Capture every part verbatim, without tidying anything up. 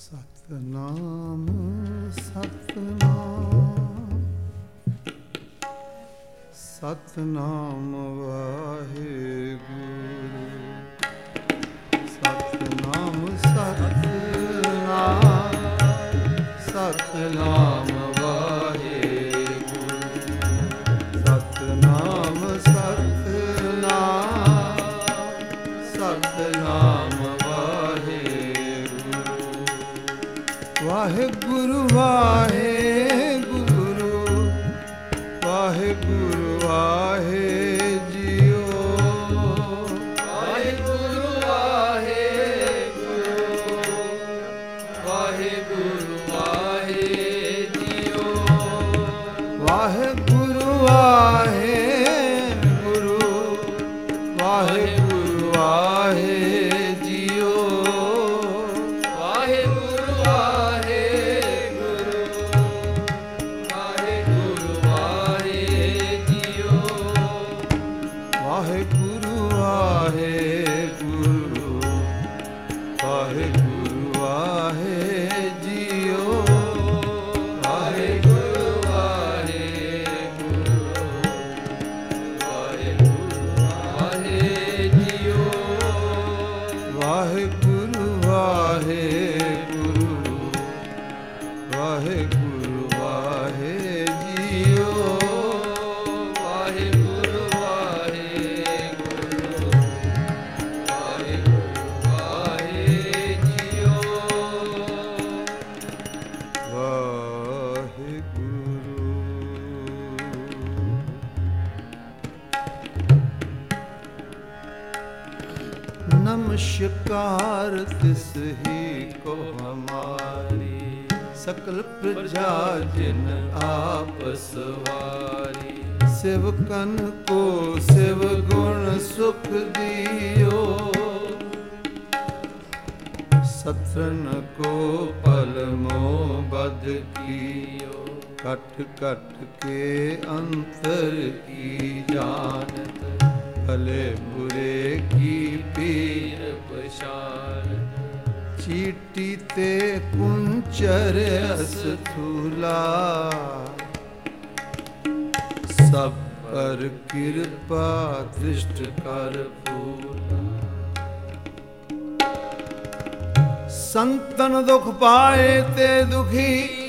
ਸਤਨਾਮ ਸਤਨਾਮ ਸਤਨਾਮ ਵਾਹਿਗੁਰੂ ਸਤਨਾਮ ਸਤਨਾਮ ਸਤਨਾਮ ਵਾਹਿਗੁਰੂ ਸਤਨਾਮ ਸਤਨਾਮ ਸਤਨਾਮ ਵਾਹਿਗੁਰੂ ਵਾਹਿਗੁਰੂ ਵਾਹਿਗੁਰੂ ਵਾਹਿ ਜੀਓ ਵਾਹਿਗੁਰੂ ਵਾਹਿਗੁਰੂ ਵਾਹਿਗੁਰੂ ਵਾਹਿ ਜੀਓ ਵਾਹਿਗੁਰੂ ਵਾਹਿਗੁਰੂ ਵਾਹਿਗੁਰੂ ਵਾਹਿ ਜੀਓ नमस्कार तिस ही को हमारी सकल प्रजा जिन आप सवारी सेवकन को शिव गुण सुख दियो सत्रन को पल मोह बद कियो कट कट के अंतर की जानत भले बुरे की पीर पशार चीटी ते कुंचर अस्थूला सब पर कृपा दृष्ट कर फूला संतन दुख पाए ते दुखी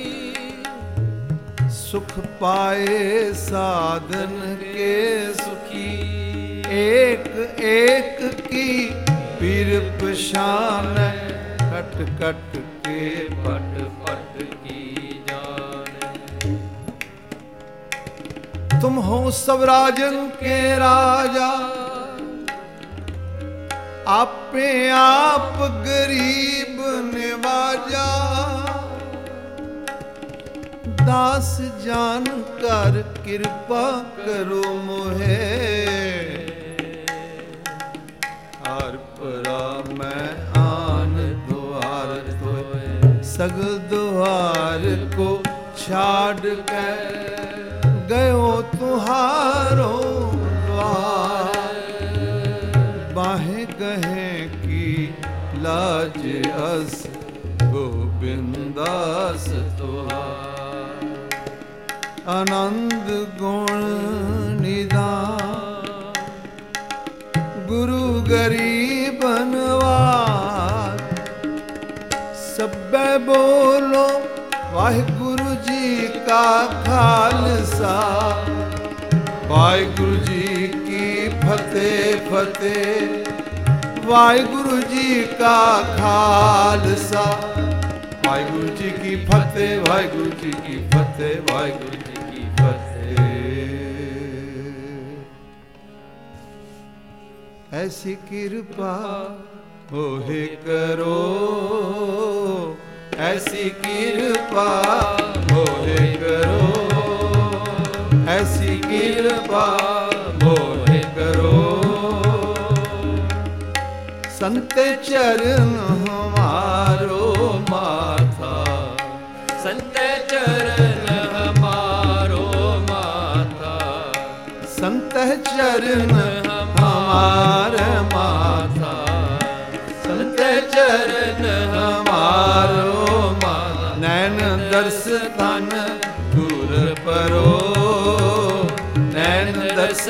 सुख पाए साधन के सुखी एक एक की पीर पशान कट कट के पट पट की जान तुम हो सब राजन के राजा आपे आप गरीब निवाजा दास जान कर कृपा करो मोहे मैं आन द्वार तो सगल द्वार को छाड़ कर गयो तुहारो द्वार बाहें गहे की लाज अस गोविंदास तुहार आनंद गुण निदान गुरु गरीब बनवार सब बोलो वाहिगुरु जी का खालसा वाहिगुरु जी की फतेह फतेह वाहिगुरु जी का खालसा वाहिगुरु जी की फतेह वाहिगुरु जी की फतेह वाहिगुरु जी की फतेह ऐसी कृपा होए करो ऐसी कृपा होए करो ऐसी कृपा होए करो संत चरण हमारो माथा संत चरण हमारो माथा संत चरण हमार माथा संत चरण हमारो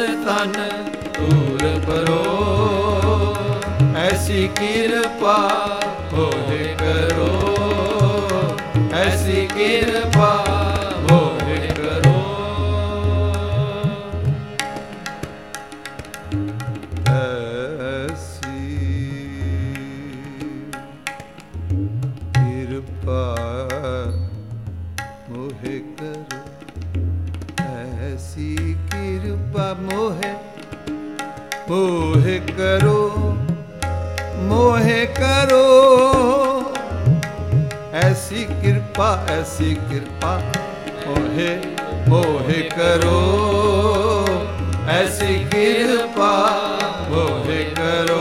तन दूर परो, ऐसी कृपा होए करो, ऐसी कृपा होए करो। ऐसी कृपा मोहे करो, ऐसी कृपा मोहे मोहे करो, मोहे करो, ऐसी कृपा ऐसी कृपा मोहे मोहे करो, ऐसी कृपा मोहे करो।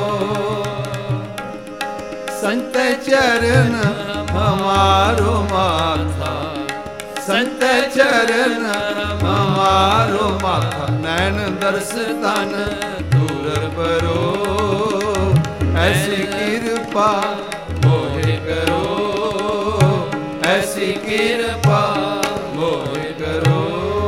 संत चरण हमारो माथा, संत चरण हमारो माथा, नैन दर्श तन दूर परो, ऐसी कृपा मोहे करो, ऐसी कृपा मोहे करो।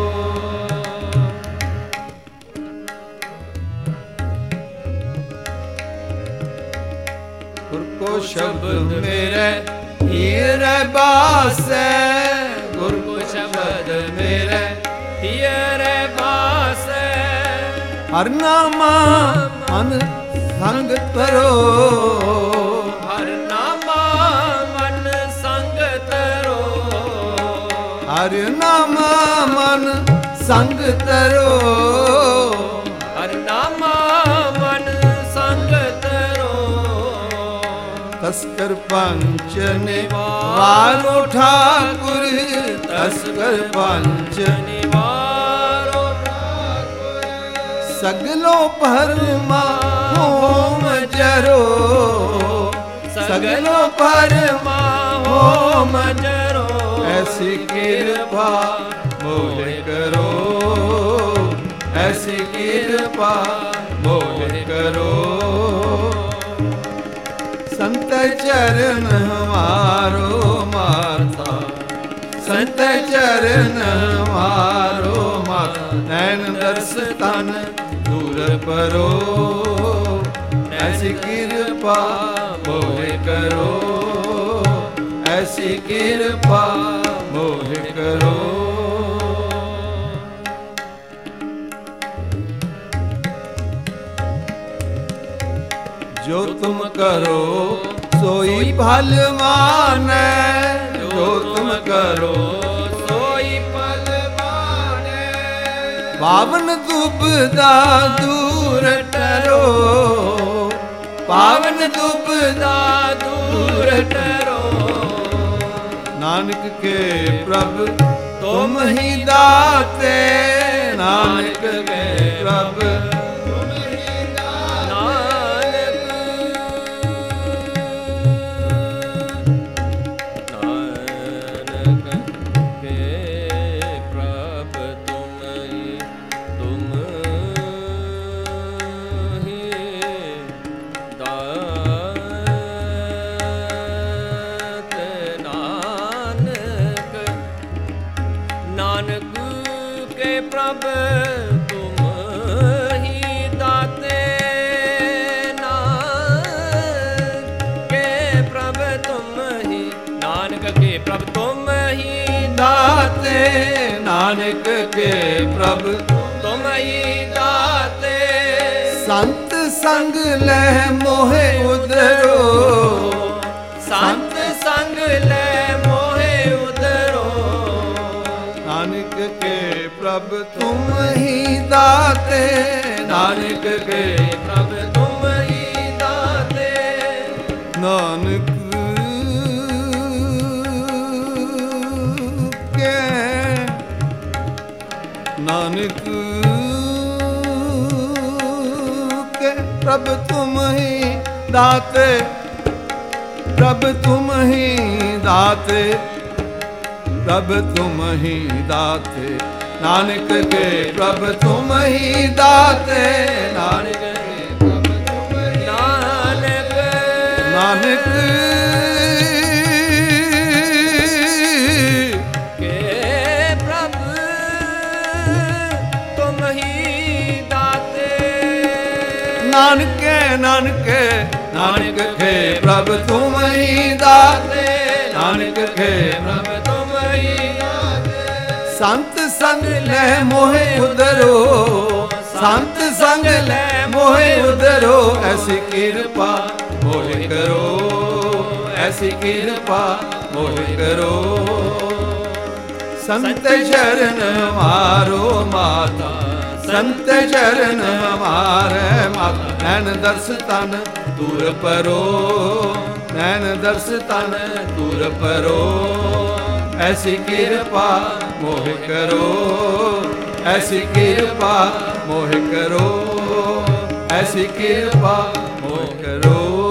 गुर को शब्द मेरे हीरे बासे, गुर को शब्द मेरे हीरे बासे, हर नामा मन संग तरो, हर नामा मन संग तरो, हर नामा मन संग तरो, हर नामा मन संग तरो। तस्कर पंच निवारो ठाकुर, तस्कर पंच निवारो ठाकुर, सगलो परमा होम जरो, सगलो परमा होम जरो, ऐसी कृपा मोहे करो, ऐसी कृपा मोहे करो। संत चरण हमारो माथा, संत चरण हमारो माथा, नैन दर्श तन दूर परो, ऐसी कृपा मोहे करो, ऐसी कृपा मोहे करो। जो तुम करो सोई फल माने, जो तुम करो सोई फल माने, पावन दुबदा दूर टरो, पावन दुबदा दूर टरो। नानक के प्रभु तुम ही दाते, नानक के प्रभु तुम ही दाते, नानक के प्रभु तुम ही, तुम प्रभ तुम ही दाते, नानक के प्रभ तुम ही, नानक के प्रभ तुम ही दाते, नानक के प्रभ तुम ही दाते। संत संग लह मोहे उधरो, संत संग लह मोहे उधरो, नानक के प्रभ तुम ही दाते, नानक के प्रभ तुम ही दाते। नानक के नानक के प्रभ तुम ही दाते, प्रभ तुम ही दाते, प्रभ तुम ही दाते। नानक के प्रभ तुम ही दाते, नानक के प्रभ तुम ही, नानक नानक के प्रभ तुम ही ਪ੍ਰਭ ਤੁਮ ਹੀ ਦਾਤੇ, ਨਾਨਕ ਕੇ ਪ੍ਰਭ ਤੁਮ ਹੀ ਦਾਤੇ। ਸੰਤ ਸੰਗ ਲੈ ਮੋਹਿ ਉਦਰੋ, ਸੰਤ ਸੰਗ ਲੈ ਮੋਹਿ ਉਦਰੋ, ਐਸੀ ਕਿਰਪਾ ਮੋਹਿ ਕਰੋ, ਐਸੀ ਕਿਰਪਾ ਮੋਹਿ ਕਰੋ। ਸੰਤ ਚਰਨ ਮਾਰੋ ਮਾਤਾ, ਸੰਤ ਚਰਨ ਮਾਰੇ ਮਾਤਾ। ਨੈਣ ਦਰਸ ਤਨ ਦੂਰ ਪਰੋ, ਨੈਣ ਦਰਸ ਤਨ ਦੂਰ ਪਰੋ, ਐਸੀ ਕਿਰਪਾ ਮੋਹਿ ਕਰੋ, ਐਸੀ ਕਿਰਪਾ ਮੋਹਿ ਕਰੋ, ਐਸੀ ਕਿਰਪਾ ਮੋਹਿ ਕਰੋ।